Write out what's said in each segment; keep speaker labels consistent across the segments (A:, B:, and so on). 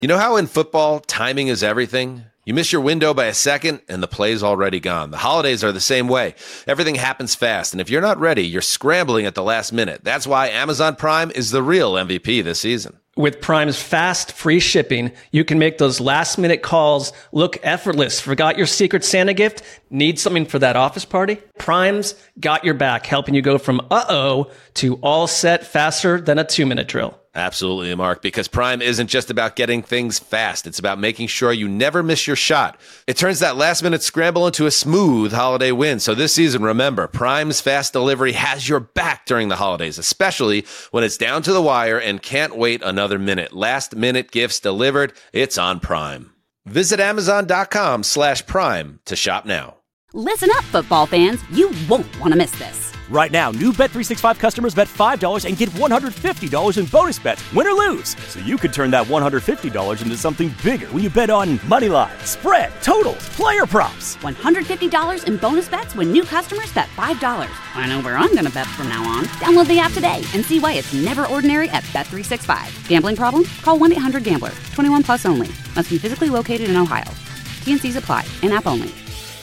A: You know how in football, timing is everything? You miss your window by a second, and the play's already gone. The holidays are the same way. Everything happens fast, and if you're not ready, you're scrambling at the last minute. That's why Amazon Prime is the real MVP this season.
B: With Prime's fast, free shipping, you can make those last-minute calls look effortless. Forgot your Secret Santa gift? Need something for that office party? Prime's got your back, helping you go from uh-oh to all set faster than a 2-minute drill.
A: Absolutely, Mark, because Prime isn't just about getting things fast. It's about making sure you never miss your shot. It turns that last-minute scramble into a smooth holiday win. So this season, remember, Prime's fast delivery has your back during the holidays, especially when it's down to the wire and can't wait another minute. Last-minute gifts delivered. It's on Prime. Visit Amazon.com/Prime to shop now.
C: Listen up, football fans. You won't want to miss this.
D: Right now, new Bet365 customers bet $5 and get $150 in bonus bets, win or lose. So you could turn that $150 into something bigger when you bet on moneyline, spread, totals, player props.
C: $150 in bonus bets when new customers bet $5. I know where I'm going to bet from now on. Download the app today and see why it's never ordinary at Bet365. Gambling problem? Call 1-800-GAMBLER. 21 plus only. Must be physically located in Ohio. T&Cs apply. In-app only.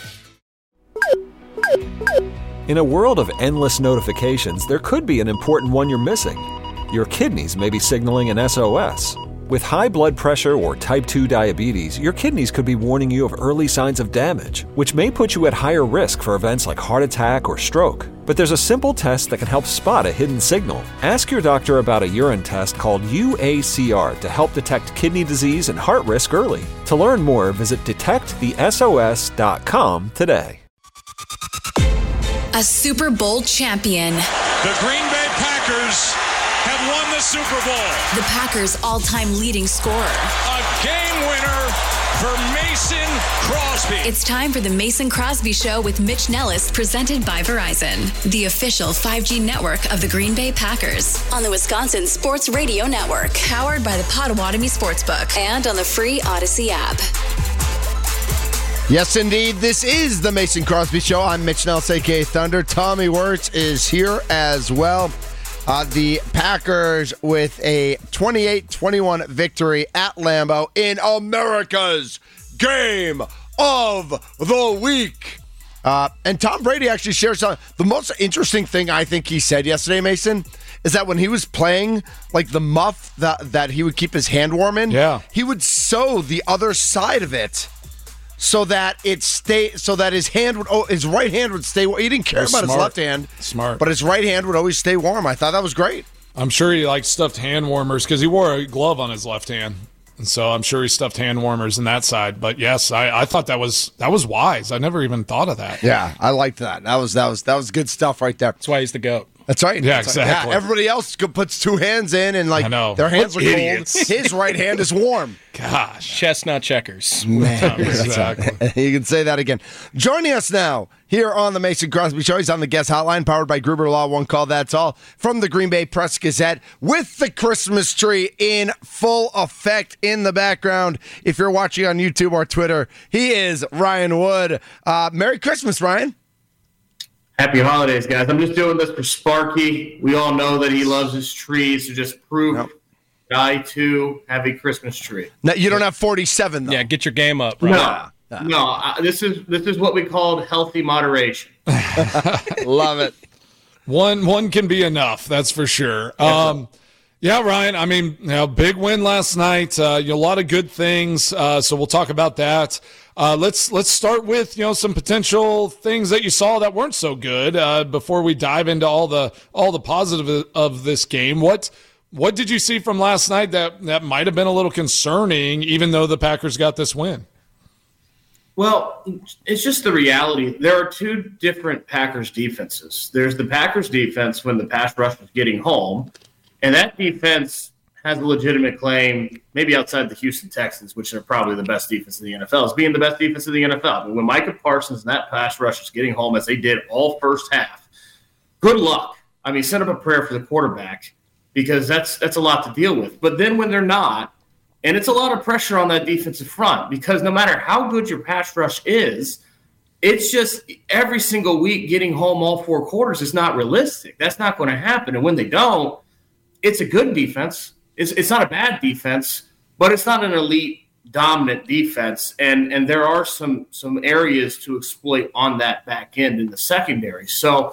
E: In a world of endless notifications, there could be an important one you're missing. Your kidneys may be signaling an SOS. With high blood pressure or type 2 diabetes, your kidneys could be warning you of early signs of damage, which may put you at higher risk for events like heart attack or stroke. But there's a simple test that can help spot a hidden signal. Ask your doctor about a urine test called UACR to help detect kidney disease and heart risk early. To learn more, visit detectthesos.com today.
F: A Super Bowl champion.
G: The Green Bay Packers have won the Super Bowl.
F: The Packers' all-time leading scorer.
G: A game winner for Mason Crosby.
F: It's time for the Mason Crosby Show with Mitch Nellis, presented by Verizon, the official 5G network of the Green Bay Packers, on the Wisconsin Sports Radio Network, powered by the Potawatomi Sportsbook, and on the free Odyssey app.
H: Yes, indeed. This is the Mason Crosby Show. I'm Mitch Nellis, a.k.a. Thunder. Tommy Wirtz is here as well. The Packers with a 28-21 victory at Lambeau in America's Game of the Week. And Tom Brady actually shares the most interesting thing I think he said yesterday, Mason, is that when he was playing, like the muff that he would keep his hand warm in, he would sew the other side of it so that his right hand would stay warm. He didn't care about his left hand.
I: Smart.
H: But his right hand would always stay warm. I thought that was great.
I: I'm sure he liked stuffed hand warmers because he wore a glove on his left hand. And so I'm sure he stuffed hand warmers in that side. But yes, I thought that was wise. I never even thought of that.
H: Yeah, I liked that. That was good stuff right there.
I: That's why he's the GOAT.
H: That's right.
I: Yeah, exactly.
H: Yeah, everybody else puts two hands in and their hands are cold. His right hand is warm.
I: Gosh.
B: Chestnut checkers.
H: Man,
I: exactly.
H: You can say that again. Joining us now here on the Mason Crosby Show. He's on the guest hotline powered by Gruber Law. One call, that's all. From the Green Bay Press Gazette with the Christmas tree in full effect in the background. If you're watching on YouTube or Twitter, he is Ryan Wood. Merry Christmas, Ryan.
J: Happy holidays, guys. I'm just doing this for Sparky. We all know that he loves his trees, so just prove I, too, have a Christmas tree.
H: Now, you don't have 47, though.
B: Yeah, get your game up, bro.
J: No. This is what we called healthy moderation.
H: Love it.
I: One can be enough, that's for sure. Yeah, Ryan, I mean, big win last night. A lot of good things, so we'll talk about that. Let's start with some potential things that you saw that weren't so good before we dive into all the positive of this game. What did you see from last night that might have been a little concerning, even though the Packers got this win?
J: Well, it's just the reality. There are two different Packers defenses. There's the Packers defense when the pass rush was getting home, and that defense has a legitimate claim, maybe outside the Houston Texans, which are probably the best defense in the NFL, as being the best defense in the NFL. But when Micah Parsons and that pass rush is getting home, as they did all first half, good luck. I mean, set up a prayer for the quarterback, because that's a lot to deal with. But then when they're not, and it's a lot of pressure on that defensive front, because no matter how good your pass rush is, it's just every single week getting home all four quarters is not realistic. That's not going to happen. And when they don't, it's a good defense. It's not a bad defense, but it's not an elite dominant defense, and there are some areas to exploit on that back end in the secondary. So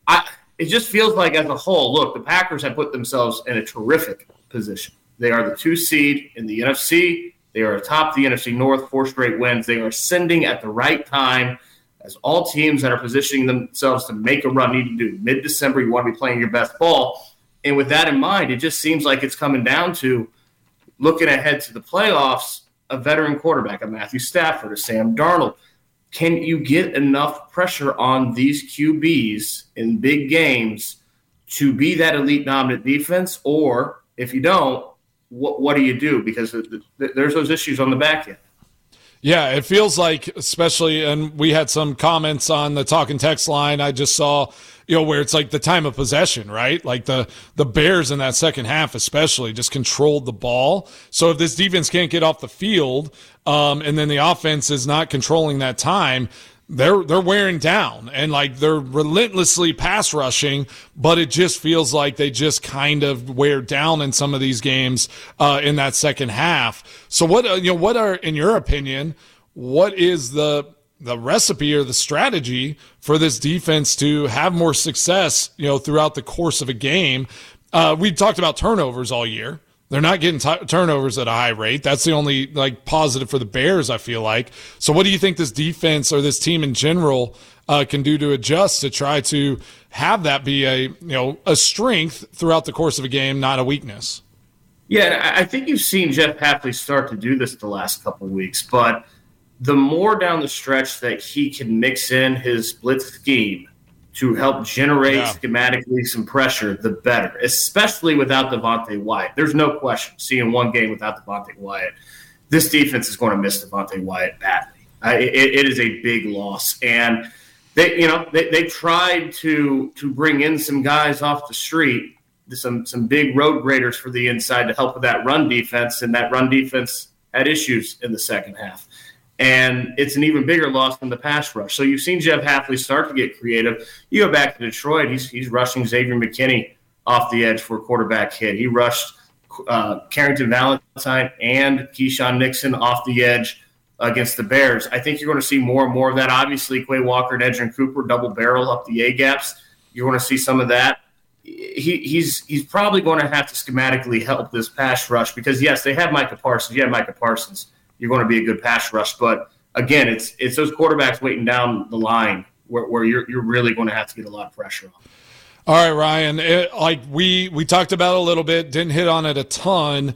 J: it just feels like as a whole, look, the Packers have put themselves in a terrific position. They are the 2 seed in the NFC. They are atop the NFC North, 4 straight wins. They are ascending at the right time, as all teams that are positioning themselves to make a run need to do. Mid-December, you want to be playing your best ball. And with that in mind, it just seems like it's coming down to looking ahead to the playoffs, a veteran quarterback, a Matthew Stafford, a Sam Darnold. Can you get enough pressure on these QBs in big games to be that elite dominant defense? Or if you don't, what do you do? Because there's those issues on the back end.
I: Yeah, it feels like, especially, and we had some comments on the talk and text line. I just saw, where it's like the time of possession, right? Like the Bears in that second half especially just controlled the ball. So if this defense can't get off the field, and then the offense is not controlling that time, they're wearing down, and like they're relentlessly pass rushing, but it just feels like they just kind of wear down in some of these games in that second half. So what are, in your opinion, what is the recipe or the strategy for this defense to have more success, throughout the course of a game? We talked about turnovers all year. They're not getting turnovers at a high rate. That's the only positive for the Bears, I feel like. So what do you think this defense or this team in general can do to adjust to try to have that be a strength throughout the course of a game, not a weakness?
J: Yeah, I think you've seen Jeff Hafley start to do this the last couple of weeks, but the more down the stretch that he can mix in his blitz scheme to help generate schematically some pressure, the better, especially without Devontae Wyatt. There's no question, seeing one game without Devontae Wyatt, this defense is going to miss Devontae Wyatt badly. It is a big loss. And they tried to bring in some guys off the street, some big road graders for the inside to help with that run defense, and that run defense had issues in the second half. And it's an even bigger loss than the pass rush. So you've seen Jeff Hafley start to get creative. You go back to Detroit, he's rushing Xavier McKinney off the edge for a quarterback hit. He rushed Carrington Valentine and Keyshawn Nixon off the edge against the Bears. I think you're going to see more and more of that. Obviously, Quay Walker and Edgerrin Cooper double barrel up the A-gaps. You're going to see some of that. He's probably going to have to schematically help this pass rush because, yes, they have Micah Parsons. You have Micah Parsons. You're going to be a good pass rush. But, again, it's those quarterbacks waiting down the line where you're really going to have to get a lot of pressure on.
I: All right, Ryan, we talked about it a little bit, didn't hit on it a ton.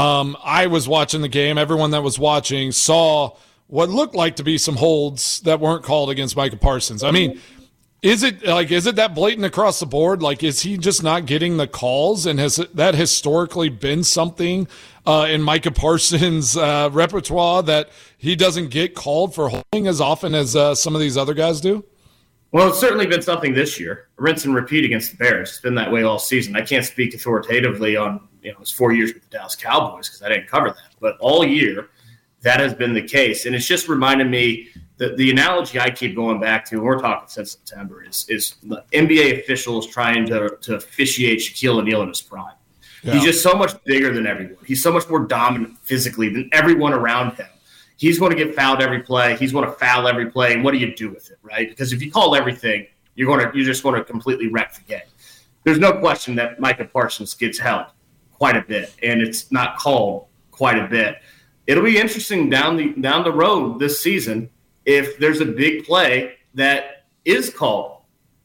I: I was watching the game. Everyone that was watching saw what looked like to be some holds that weren't called against Micah Parsons. I mean, is it that blatant across the board? Like, is he just not getting the calls? And has that historically been something in Micah Parsons' repertoire that he doesn't get called for holding as often as some of these other guys do?
J: Well, it's certainly been something this year. Rinse and repeat against the Bears. It's been that way all season. I can't speak authoritatively on his 4 years with the Dallas Cowboys because I didn't cover that. But all year, that has been the case. And it's just reminded me that the analogy I keep going back to, and we're talking since September, is the NBA officials trying to officiate Shaquille O'Neal in his prime. Yeah. He's just so much bigger than everyone. He's so much more dominant physically than everyone around him. He's going to get fouled every play. He's going to foul every play. And what do you do with it, right? Because if you call everything, you're just going to completely wreck the game. There's no question that Micah Parsons gets held quite a bit, and it's not called quite a bit. It'll be interesting down the road this season if there's a big play that is called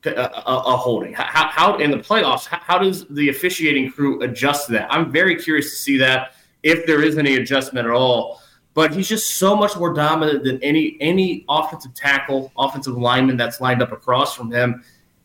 J: a holding. How in the playoffs, how does the officiating crew adjust to that? I'm very curious to see that, if there is any adjustment at all. But he's just so much more dominant than any offensive tackle, offensive lineman that's lined up across from him.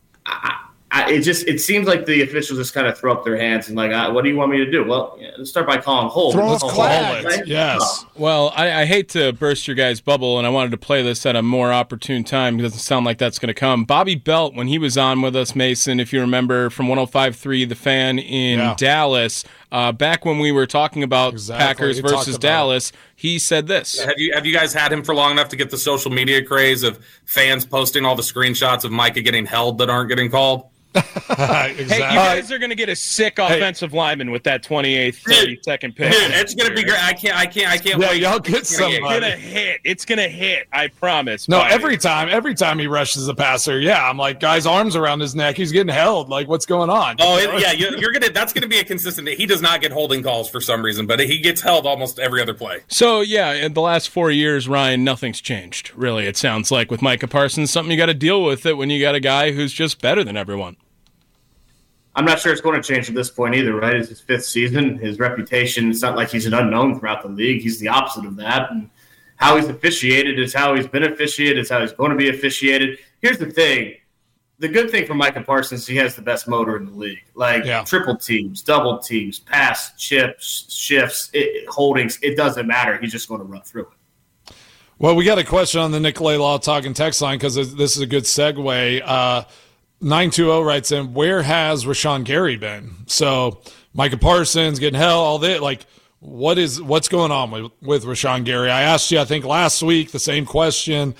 J: It seems like the officials just kind of throw up their hands and what do you want me to do? Well, let's start by calling hold.
I: Let's call it. Right? Yes.
K: Well, I hate to burst your guys' bubble, and I wanted to play this at a more opportune time. It doesn't sound like that's going to come. Bobby Belt, when he was on with us, Mason, if you remember, from 105.3 The Fan in Dallas, back when we were talking about Packers versus Dallas, he said this.
L: Have you guys had him for long enough to get the social media craze of fans posting all the screenshots of Micah getting held that aren't getting called?
K: Hey, you guys are going to get a sick offensive lineman with that 28th, 32nd pick.
L: Dude, it's going to be great. I can't wait.
I: Y'all get somebody.
K: It's going to hit. I promise.
I: No, every time he rushes a passer, I'm like, guy's arms around his neck. He's getting held. Like, what's going on?
L: Oh, that's going to be a consistent. He does not get holding calls for some reason, but he gets held almost every other play.
K: So, in the last 4 years, Ryan, nothing's changed, really, it sounds like, with Micah Parsons. Something you got to deal with it when you got a guy who's just better than everyone.
J: I'm not sure it's going to change at this point either, right? It's his 5th season. His reputation, it's not like he's an unknown throughout the league. He's the opposite of that. And how he's officiated is how he's been officiated. It's how he's going to be officiated. Here's the thing. The good thing for Micah Parsons, he has the best motor in the league. Triple teams, double teams, pass, chips, shifts, holdings. It doesn't matter. He's just going to run through it.
I: Well, we got a question on the Nicolay Law Talk and text line because this is a good segue. 920 writes in, where has Rashawn Gary been? So Micah Parsons getting hell, all that. Like, what's going on with Rashawn Gary? I asked you, I think last week, the same question.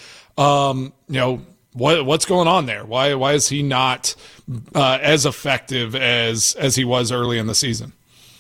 I: What's going on there? Why is he not as effective as he was early in the season?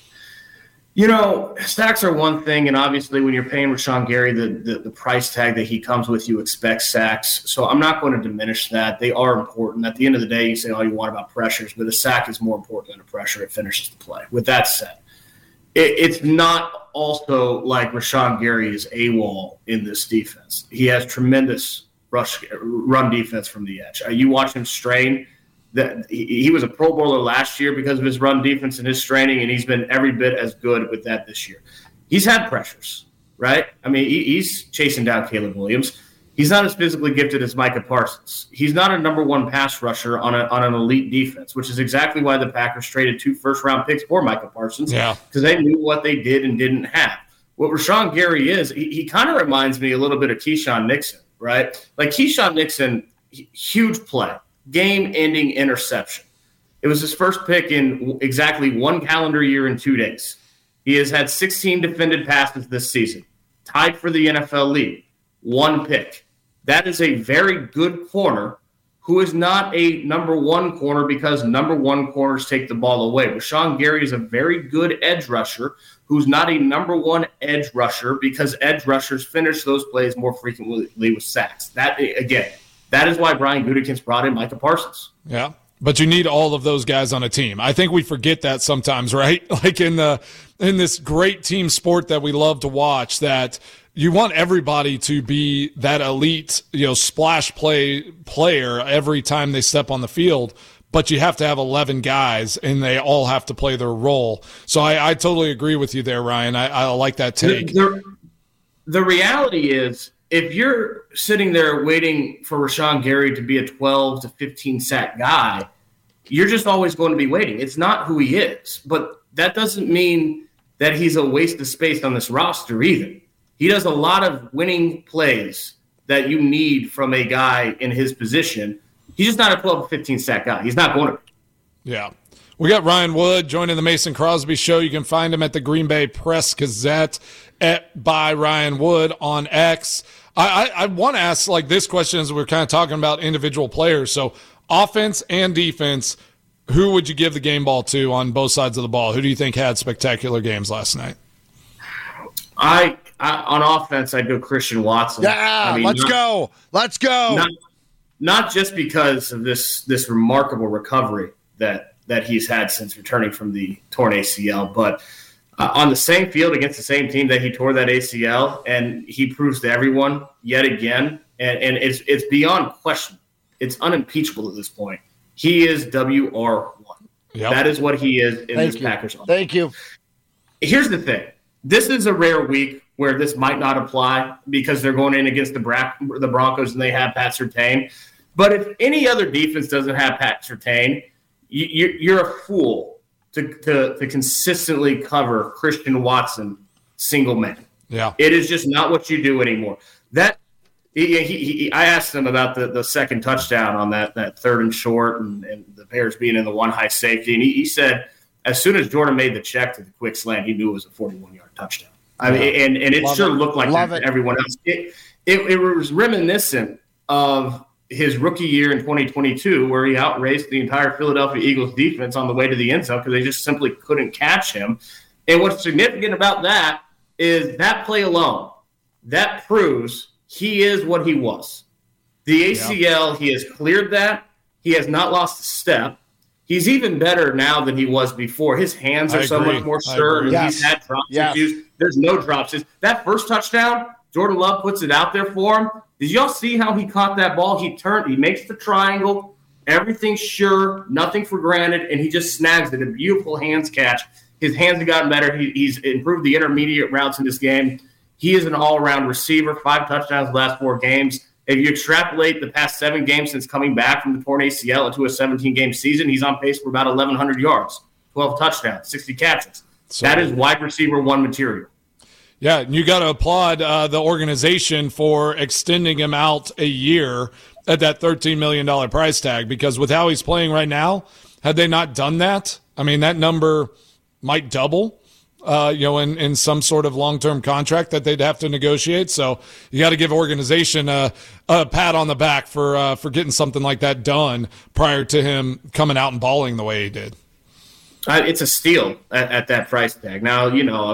J: Sacks are one thing, and obviously when you're paying Rashawn Gary the price tag that he comes with, you expect sacks. So I'm not going to diminish that. They are important. At the end of the day, you say all you want about pressures, but a sack is more important than a pressure. It finishes the play. With that said, it's not also like Rashawn Gary is AWOL in this defense. He has tremendous run defense from the edge. You watch him strain. That he was a Pro Bowler last year because of his run defense and his straining, and he's been every bit as good with that this year. He's had pressures, right? I mean, he's chasing down Caleb Williams. He's not as physically gifted as Micah Parsons. He's not a number one pass rusher on an elite defense, which is exactly why the Packers traded 2 first-round picks for Micah Parsons, because they knew what they did and didn't have. What Rashawn Gary is, he kind of reminds me a little bit of Keyshawn Nixon, right? Like Keyshawn Nixon, huge play. Game-ending interception. It was his first pick in exactly 1 calendar year and 2 days. He has had 16 defended passes this season, tied for the NFL lead. 1 pick. That is a very good corner who is not a number 1 corner because number 1 corners take the ball away. Rashawn Gary is a very good edge rusher who's not a number 1 edge rusher because edge rushers finish those plays more frequently with sacks. That is why Brian Gutekunst brought in Micah Parsons.
I: Yeah, but you need all of those guys on a team. I think we forget that sometimes, right? Like in this great team sport that we love to watch, that you want everybody to be that elite, splash player every time they step on the field. But you have to have 11 guys, and they all have to play their role. So I totally agree with you there, Ryan. I like that take.
J: The reality is, if you're sitting there waiting for Rashawn Gary to be a 12 to 15 sack guy, you're just always going to be waiting. It's not who he is, but that doesn't mean that he's a waste of space on this roster either. He does a lot of winning plays that you need from a guy in his position. He's just not a 12 to 15 sack guy. He's not going to be.
I: Yeah. We got Ryan Wood joining the Mason Crosby Show. You can find him at the Green Bay Press Gazette by Ryan Wood on X. I want to ask this question as we're kind of talking about individual players. So offense and defense, who would you give the game ball to on both sides of the ball? Who do you think had spectacular games last night?
J: On offense, I'd go Christian Watson.
H: Yeah, let's go.
J: Not just because of this remarkable recovery that he's had since returning from the torn ACL, but on the same field against the same team that he tore that ACL, and he proves to everyone yet again, and it's beyond question. It's unimpeachable at this point. He is WR1. Yep. That is what he is in this Packers offense.
H: Thank you.
J: Here's the thing. This is a rare week where this might not apply because they're going in against the Broncos and they have Pat Surtain. But if any other defense doesn't have Pat Surtain, you're a fool to consistently cover Christian Watson single man.
I: Yeah,
J: it is just not what you do anymore. I asked him about the second touchdown on that 3rd and short and the Bears being in the 1 high safety, and he said as soon as Jordan made the check to the quick slant, he knew it was a 41-yard touchdown. I mean, and it sure looked like that to everyone else. It was reminiscent of his rookie year in 2022, where he outraced the entire Philadelphia Eagles defense on the way to the end zone because they just simply couldn't catch him. And what's significant about that is that play alone, that proves he is what he was. The ACL, he has cleared that. He has not lost a step. He's even better now than he was before. His hands are so much more sure. He's had drops issues. There's no drops. That first touchdown, Jordan Love puts it out there for him. Did y'all see how he caught that ball? He turned, he makes the triangle, everything's sure, nothing for granted, and he just snags it. A beautiful hands catch. His hands have gotten better. He's improved the intermediate routes in this game. He is an all-around receiver, 5 touchdowns the last 4 games. If you extrapolate the past 7 games since coming back from the torn ACL into a 17-game season, he's on pace for about 1,100 yards, 12 touchdowns, 60 catches. That is wide receiver 1 material.
I: Yeah, and you got to applaud the organization for extending him out a year at that $13 million price tag, because with how he's playing right now, had they not done that, I mean, that number might double. In some sort of long-term contract that they'd have to negotiate. So you got to give organization a pat on the back for getting something like that done prior to him coming out and balling the way he did.
J: It's a steal at that price tag. Now,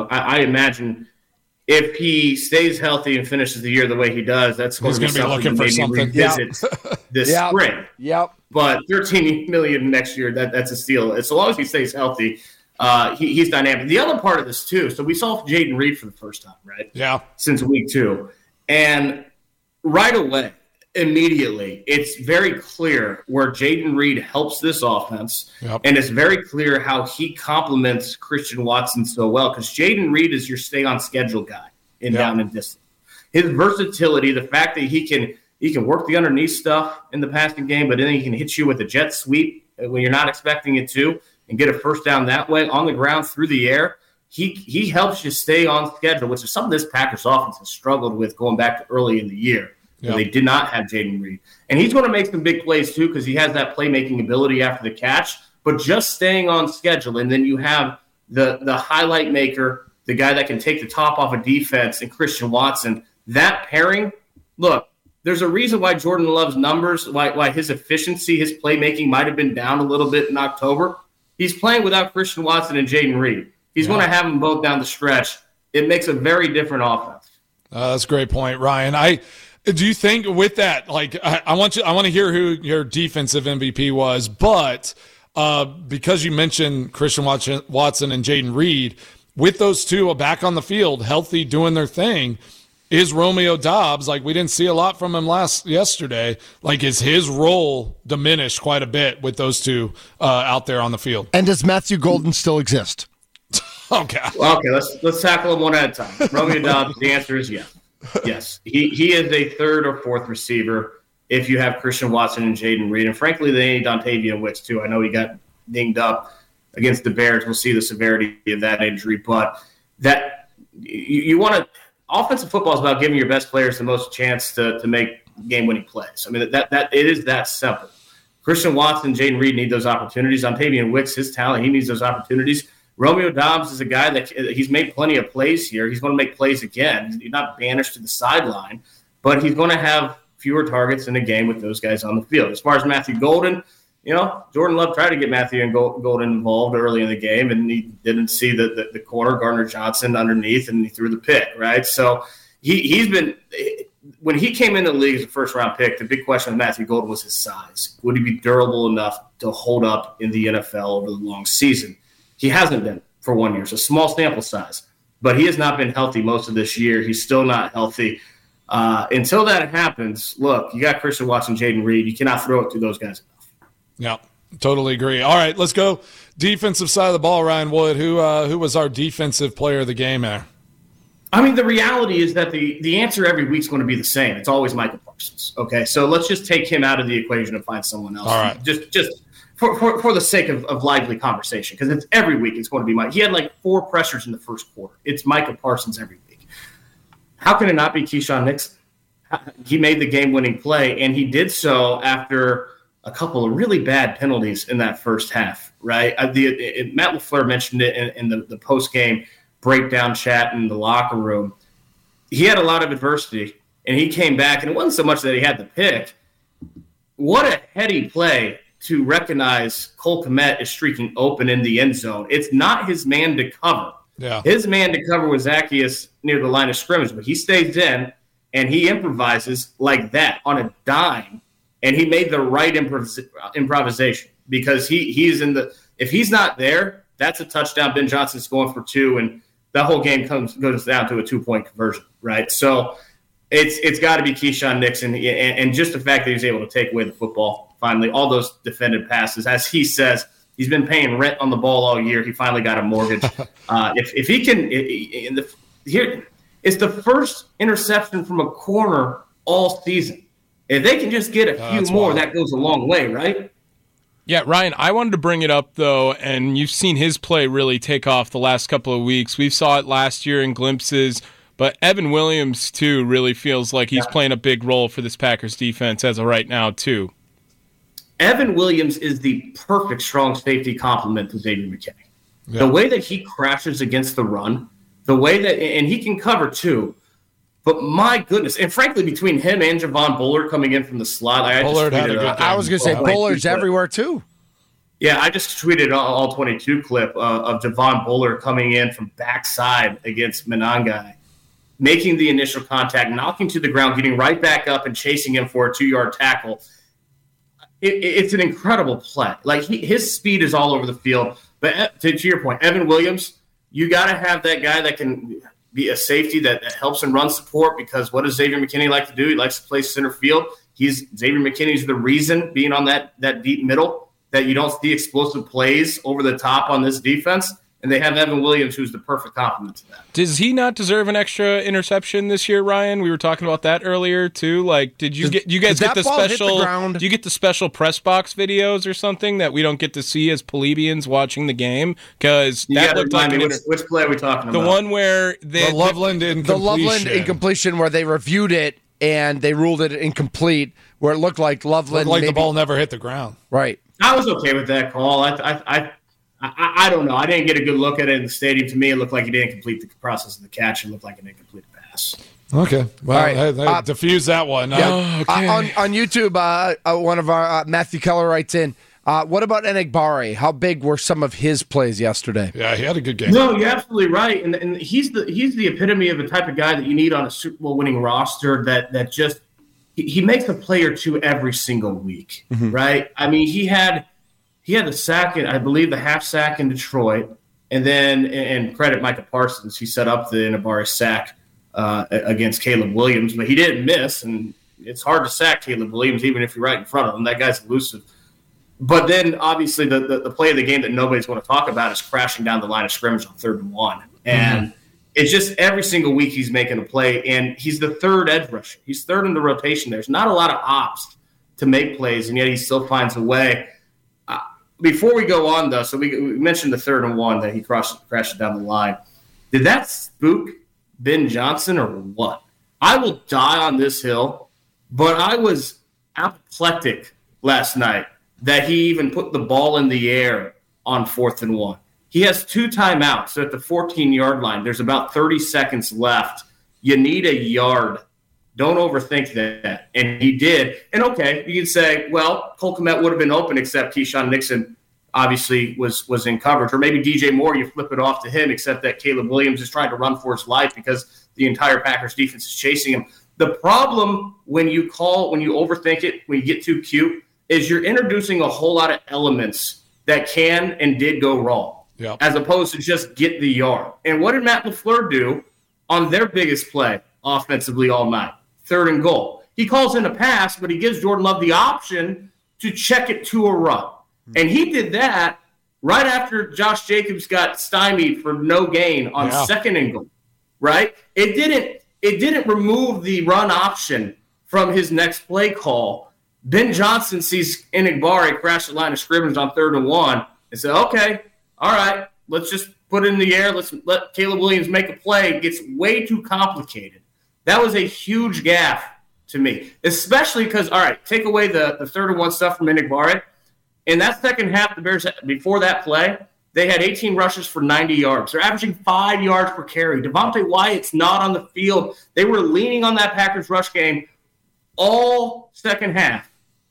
J: I imagine if he stays healthy and finishes the year the way he does, that's going to be looking for something. Revisit this spring.
H: Yep.
J: But $13 million next year, that's a steal. So long as he stays healthy. He's dynamic. The other part of this, too, so we saw Jayden Reed for the first time, right?
I: Yeah.
J: Since week 2. And right away, immediately, it's very clear where Jayden Reed helps this offense.
I: Yep.
J: And it's very clear how he complements Christian Watson so well, because Jayden Reed is your stay-on-schedule guy in down and distance. His versatility, the fact that he can work the underneath stuff in the passing game, but then he can hit you with a jet sweep when you're not expecting it to, and get a first down that way on the ground through the air. He helps you stay on schedule, which is something this Packers offense has struggled with going back to early in the year. Yep. They did not have Jayden Reed. And he's going to make some big plays too, because he has that playmaking ability after the catch, but just staying on schedule. And then you have the highlight maker, the guy that can take the top off a defense, and Christian Watson. That pairing, look, there's a reason why Jordan Love's numbers, why his efficiency, his playmaking might have been down a little bit in October. He's playing without Christian Watson and Jayden Reed. He's going to have them both down the stretch. It makes a very different offense.
I: That's a great point, Ryan. Do you think with that, I want to hear who your defensive MVP was, but because you mentioned Christian Watson and Jayden Reed, with those two back on the field, healthy, doing their thing, is Romeo Doubs, we didn't see a lot from him yesterday, is his role diminished quite a bit with those two out there on the field?
H: And does Matthew Golden still exist?
I: Okay.
J: Okay, let's tackle them one at a time. Romeo Doubs, the answer is yes. Yes. He is a 3rd or 4th receiver if you have Christian Watson and Jayden Reed. And frankly, they need Dontavian Wicks too. I know he got dinged up against the Bears. We'll see the severity of that injury. But that you want to – offensive football is about giving your best players the most chance to make game-winning plays. I mean, that it is that simple. Christian Watson, Jayden Reed need those opportunities. Dontavian Wicks, his talent, he needs those opportunities. Romeo Doubs is a guy that he's made plenty of plays here. He's going to make plays again. He's not banished to the sideline, but he's going to have fewer targets in a game with those guys on the field. As far as Matthew Golden, Jordan Love tried to get Matthew and Golden involved early in the game, and he didn't see the corner, Gardner Johnson, underneath, and he threw the pick, right? So he's been – when he came into the league as a first-round pick, the big question with Matthew Golden was his size. Would he be durable enough to hold up in the NFL over the long season? He hasn't been for 1 year. It's a small sample size, but he has not been healthy most of this year. He's still not healthy. Until that happens, look, you got Christian Watson, Jayden Reed. You cannot throw it to those guys enough.
I: Yeah, totally agree. All right, let's go defensive side of the ball. Ryan Wood, who was our defensive player of the game there?
J: I mean, the reality is that the answer every week is going to be the same. It's always Micah Parsons. Okay, so let's just take him out of the equation and find someone else.
I: All right,
J: just for the sake of lively conversation, because it's every week it's going to be Mike. He had 4 pressures in the first quarter. It's Micah Parsons every week. How can it not be Keyshawn Nixon? He made the game-winning play, and he did so after a couple of really bad penalties in that first half, right? Matt LaFleur mentioned it in the post-game breakdown chat in the locker room. He had a lot of adversity, and he came back, and it wasn't so much that he had the pick. what a heady play to recognize Cole Kmet is streaking open in the end zone. It's not his man to cover.
I: Yeah.
J: His man to cover was Zacchaeus near the line of scrimmage, but he stays in and he improvises like that on a dime, and he made the right improvisation because he's in the – if he's not there, that's a touchdown. Ben Johnson's going for 2, and that whole game goes down to a 2-point conversion, right? So it's got to be Keyshawn Nixon, and just the fact that he was able to take away the football finally, all those defended passes, as he says, he's been paying rent on the ball all year. He finally got a mortgage. If he can, here it's the first interception from a corner all season. If they can just get a few more, that goes a long way, right?
K: Yeah, Ryan, I wanted to bring it up, though, and you've seen his play really take off the last couple of weeks. We saw it last year in glimpses, but Evan Williams, too, really feels like he's playing a big role for this Packers defense as of right now, too.
J: Evan Williams is the perfect strong safety complement to Xavier McKinney. Yeah. The way that he crashes against the run, the way that – and he can cover, too. But my goodness, and frankly, between him and Javon Bullard coming in from the slot, I was
H: going to say Bullard's everywhere too.
J: Yeah, I just tweeted all 22 clip of Javon Bullard coming in from backside against Monangai, making the initial contact, knocking to the ground, getting right back up and chasing him for a 2-yard tackle. It's an incredible play. Like his speed is all over the field. But to your point, Evan Williams, you got to have that guy that can be a safety that helps in run support, because what does Xavier McKinney like to do? He likes to play center field. Xavier McKinney's the reason, being on that deep middle, that you don't see explosive plays over the top on this defense. And they have Evan Williams, who's the perfect complement to that.
K: Does he not deserve an extra interception this year, Ryan? We were talking about that earlier too. Like, do you guys get the special? Do you get the special press box videos or something that we don't get to see as plebeians watching the game? Because that looked like
J: which play are we talking about?
K: The one where
I: the Loveland
H: incompletion, where they reviewed it and they ruled it incomplete, where it looked like Loveland
I: the ball never hit the ground.
H: Right.
J: I was okay with that call. I don't know. I didn't get a good look at it in the stadium. To me, it looked like he didn't complete the process of the catch. It looked like an incomplete pass.
I: Okay. Well, right. Diffuse that one.
H: Yeah. Okay. On YouTube, one of our Matthew Keller writes in, what about Enagbare? How big were some of his plays yesterday?
I: Yeah, he had a good game.
J: No, you're absolutely right. And he's the epitome of the type of guy that you need on a Super Bowl winning roster that just he makes a play or two every single week, right? I mean, he had the sack, I believe the half sack in Detroit, and then, and credit Micah Parsons, he set up the Enagbare sack against Caleb Williams, but he didn't miss, and it's hard to sack Caleb Williams even if you're right in front of him. That guy's elusive. But then, obviously, the play of the game that nobody's going to talk about is crashing down the line of scrimmage on 3rd and 1. And it's just every single week he's making a play, and he's the third edge rusher. He's third in the rotation. There's not a lot of ops to make plays, and yet he still finds a way. Before we go on, though, so we mentioned the 3rd and 1 that he crashed down the line. Did that spook Ben Johnson or what? I will die on this hill, but I was apoplectic last night that he even put the ball in the air on 4th and 1. He has 2 timeouts. So at the 14-yard line, there's about 30 seconds left. You need a yard. Don't overthink that. And he did. And, okay, you can say, well, Cole Kmet would have been open except Keyshawn Nixon obviously was in coverage. Or maybe DJ Moore, you flip it off to him, except that Caleb Williams is trying to run for his life because the entire Packers defense is chasing him. The problem when you overthink it, when you get too cute, is you're introducing a whole lot of elements that can and did go wrong, as opposed to just get the yard. And what did Matt LaFleur do on their biggest play offensively all night? 3rd and goal. He calls in a pass, but he gives Jordan Love the option to check it to a run. And he did that right after Josh Jacobs got stymied for no gain on 2nd and goal, right? It didn't remove the run option from his next play call. Ben Johnson sees Enagbare crash the line of scrimmage on 3rd and 1 and said, okay, all right, let's just put it in the air. Let's let Caleb Williams make a play. It gets way too complicated. That was a huge gaffe to me, especially because, all right, take away the 3rd and 1 stuff from Enagbare. In that second half, the Bears, before that play, they had 18 rushes for 90 yards. They're averaging 5 yards per carry. Devontae Wyatt's not on the field. They were leaning on that Packers rush game all second half.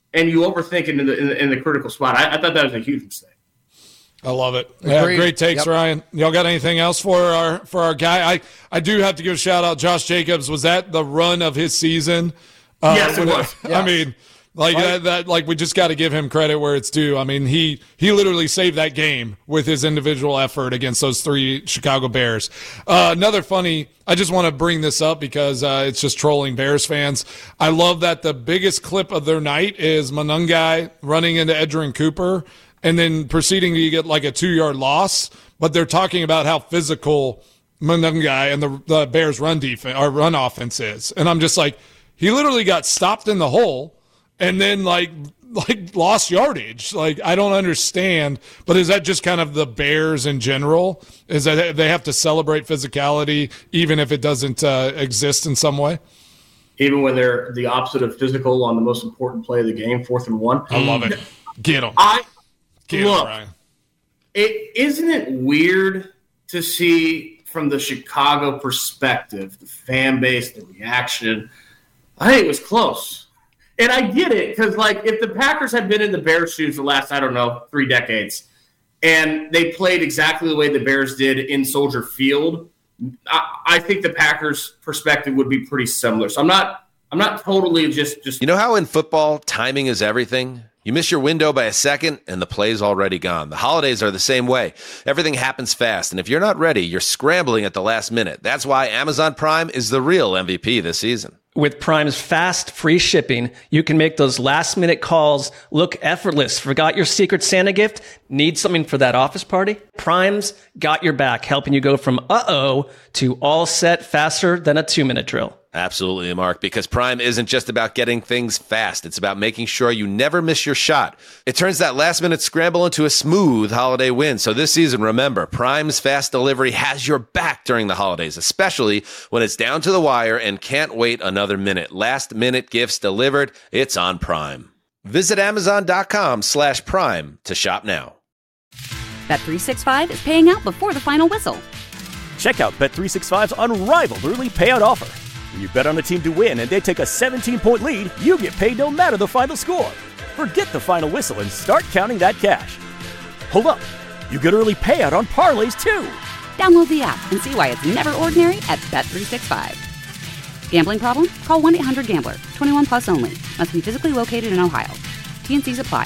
J: and you overthink it in the critical spot. I thought that was a huge mistake.
I: I love it. Yeah, great takes, Ryan. Y'all got anything else for our guy? I do have to give a shout out. Josh Jacobs, was that the run of his season?
J: Yes, it was.
I: I mean, like we just got to give him credit where it's due. I mean, he literally saved that game with his individual effort against those 3 Chicago Bears. Another funny, I just want to bring this up because it's just trolling Bears fans. I love that the biggest clip of their night is Monangai running into Edgerrin Cooper and then proceeding to get like a 2-yard loss. But they're talking about how physical Monangai and the Bears run offense is. And I'm just like, he literally got stopped in the hole and then like lost yardage. Like, I don't understand. But is that just kind of the Bears in general? Is that they have to celebrate physicality even if it doesn't exist in some way?
J: Even when they're the opposite of physical on the most important play of the game, 4th and 1.
I: I love it. Get them.
J: Isn't it weird to see from the Chicago perspective, the fan base, the reaction? I think it was close. And I get it, because, like, if the Packers had been in the Bears' shoes the last, 3 decades, and they played exactly the way the Bears did in Soldier Field, I think the Packers' perspective would be pretty similar. So I'm not totally just.
A: You know how in football, timing is everything? You miss your window by a second, and the play's already gone. The holidays are the same way. Everything happens fast, and if you're not ready, you're scrambling at the last minute. That's why Amazon Prime is the real MVP this season.
B: With Prime's fast, free shipping, you can make those last-minute calls look effortless. Forgot your Secret Santa gift? Need something for that office party? Prime's got your back, helping you go from uh-oh to all set faster than a 2-minute drill.
A: Absolutely, Mark, because Prime isn't just about getting things fast. It's about making sure you never miss your shot. It turns that last-minute scramble into a smooth holiday win. So this season, remember, Prime's fast delivery has your back during the holidays, especially when it's down to the wire and can't wait another minute. Last-minute gifts delivered. It's on Prime. Visit Amazon.com/Prime to shop now.
C: Bet365 is paying out before the final whistle.
D: Check out Bet365's unrivaled early payout offer. When you bet on a team to win and they take a 17-point lead, you get paid no matter the final score. Forget the final whistle and start counting that cash. Hold up. You get early payout on parlays, too.
C: Download the app and see why it's never ordinary at Bet365. Gambling problem? Call 1-800-GAMBLER. 21 plus only. Must be physically located in Ohio. T&Cs apply.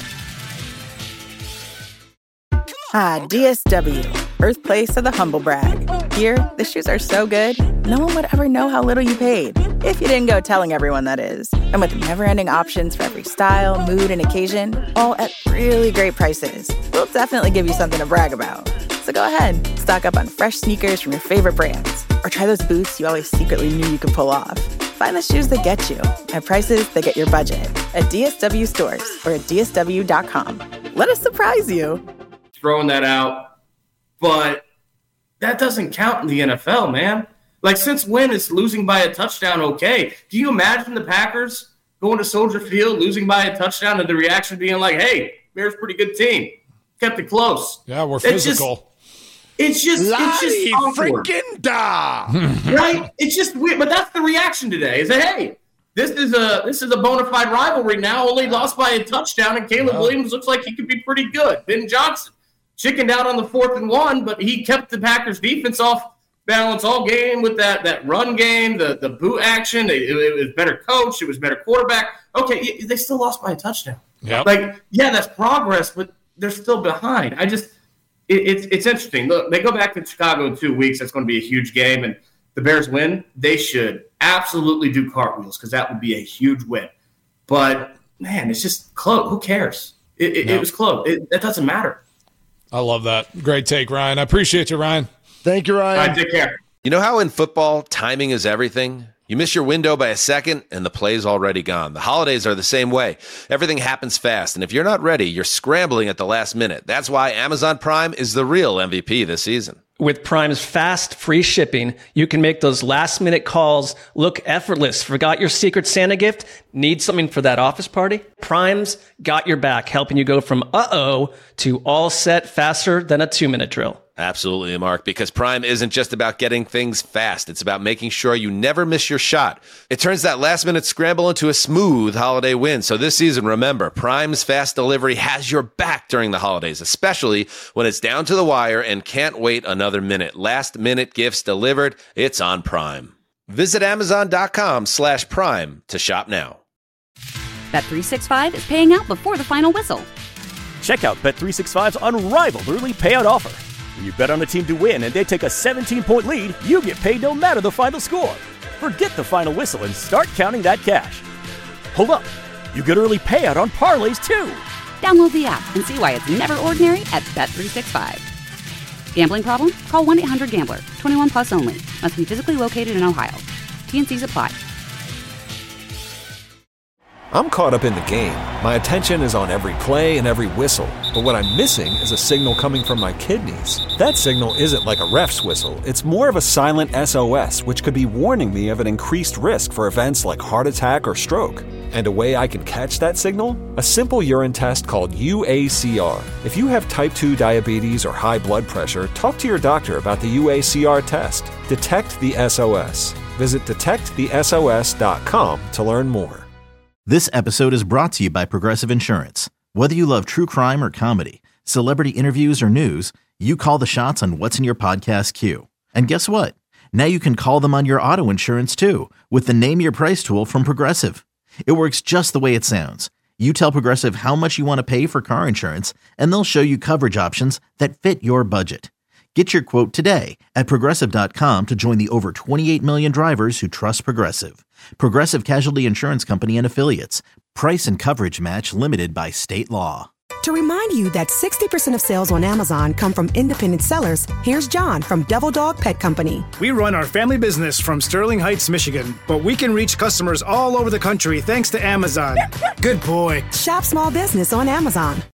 M: DSW, birthplace of the humble brag. Here, the shoes are so good, no one would ever know how little you paid. If you didn't go telling everyone, that is. And with never-ending options for every style, mood, and occasion, all at really great prices, we'll definitely give you something to brag about. So go ahead, stock up on fresh sneakers from your favorite brands, or try those boots you always secretly knew you could pull off. Find the shoes that get you at prices that get your budget at DSW stores or at DSW.com. Let us surprise you.
J: Throwing that out, but that doesn't count in the NFL, man. Like, since when is losing by a touchdown okay? Do you imagine the Packers going to Soldier Field, losing by a touchdown, and the reaction being like, hey, Bears pretty good team. Kept it close.
I: Yeah, we're physical.
J: It's just awkward.
H: Freaking da.
J: Right? It's just weird, but that's the reaction today. Is that, hey, this is a bona fide rivalry now, only lost by a touchdown, and Caleb Williams looks like he could be pretty good. Ben Johnson chickened out on the 4th and 1, but he kept the Packers defense off balance all game with that run game, the boot action. It was better coached. It was better quarterback. Okay, they still lost by a touchdown.
I: Yep.
J: Like, yeah, that's progress, but they're still behind. It's interesting. Look, they go back to Chicago in 2 weeks. That's going to be a huge game, and the Bears win. They should absolutely do cartwheels because that would be a huge win. But, man, it's just close. Who cares? It was close. That doesn't matter.
I: I love that. Great take, Ryan. I appreciate you, Ryan.
H: Thank you, Ryan.
J: All right, take care.
A: You know how in football, timing is everything? You miss your window by a second, and the play's already gone. The holidays are the same way. Everything happens fast, and if you're not ready, you're scrambling at the last minute. That's why Amazon Prime is the real MVP this season.
B: With Prime's fast, free shipping, you can make those last-minute calls look effortless. Forgot your Secret Santa gift? Need something for that office party? Prime's got your back, helping you go from uh-oh to all set faster than a 2-minute drill.
A: Absolutely, Mark, because Prime isn't just about getting things fast. It's about making sure you never miss your shot. It turns that last-minute scramble into a smooth holiday win. So this season, remember, Prime's fast delivery has your back during the holidays, especially when it's down to the wire and can't wait another minute. Last-minute gifts delivered. It's on Prime. Visit Amazon.com/Prime to shop now.
C: Bet365 is paying out before the final whistle.
D: Check out Bet365's unrivaled early payout offer. When you bet on a team to win and they take a 17-point lead, you get paid no matter the final score. Forget the final whistle and start counting that cash. Hold up. You get early payout on parlays, too.
C: Download the app and see why it's never ordinary at Bet365. Gambling problem? Call 1-800-GAMBLER. 21 plus only. Must be physically located in Ohio. T&Cs apply.
E: I'm caught up in the game. My attention is on every play and every whistle. But what I'm missing is a signal coming from my kidneys. That signal isn't like a ref's whistle. It's more of a silent SOS, which could be warning me of an increased risk for events like heart attack or stroke. And a way I can catch that signal? A simple urine test called UACR. If you have type 2 diabetes or high blood pressure, talk to your doctor about the UACR test. Detect the SOS. Visit detectthesos.com to learn more.
N: This episode is brought to you by Progressive Insurance. Whether you love true crime or comedy, celebrity interviews or news, you call the shots on what's in your podcast queue. And guess what? Now you can call them on your auto insurance too with the Name Your Price tool from Progressive. It works just the way it sounds. You tell Progressive how much you want to pay for car insurance, and they'll show you coverage options that fit your budget. Get your quote today at Progressive.com to join the over 28 million drivers who trust Progressive. Progressive Casualty Insurance Company and Affiliates. Price and coverage match limited by state law.
O: To remind you that 60% of sales on Amazon come from independent sellers, here's John from Devil Dog Pet Company.
P: We run our family business from Sterling Heights, Michigan, but we can reach customers all over the country thanks to Amazon. Good boy.
O: Shop small business on Amazon.